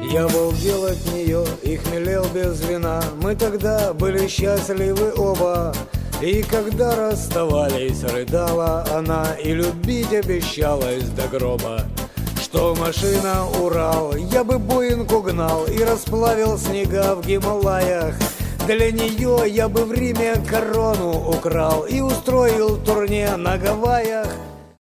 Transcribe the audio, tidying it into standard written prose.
Я балдел от нее и хмелел без вина. Мы тогда были счастливы оба, и когда расставались, рыдала она и любить обещалась до гроба. Что машина Урал, я бы Боинг угнал и расплавил снега в Гималаях. Для нее я бы в Риме корону украл и устроил турне на Гавайях.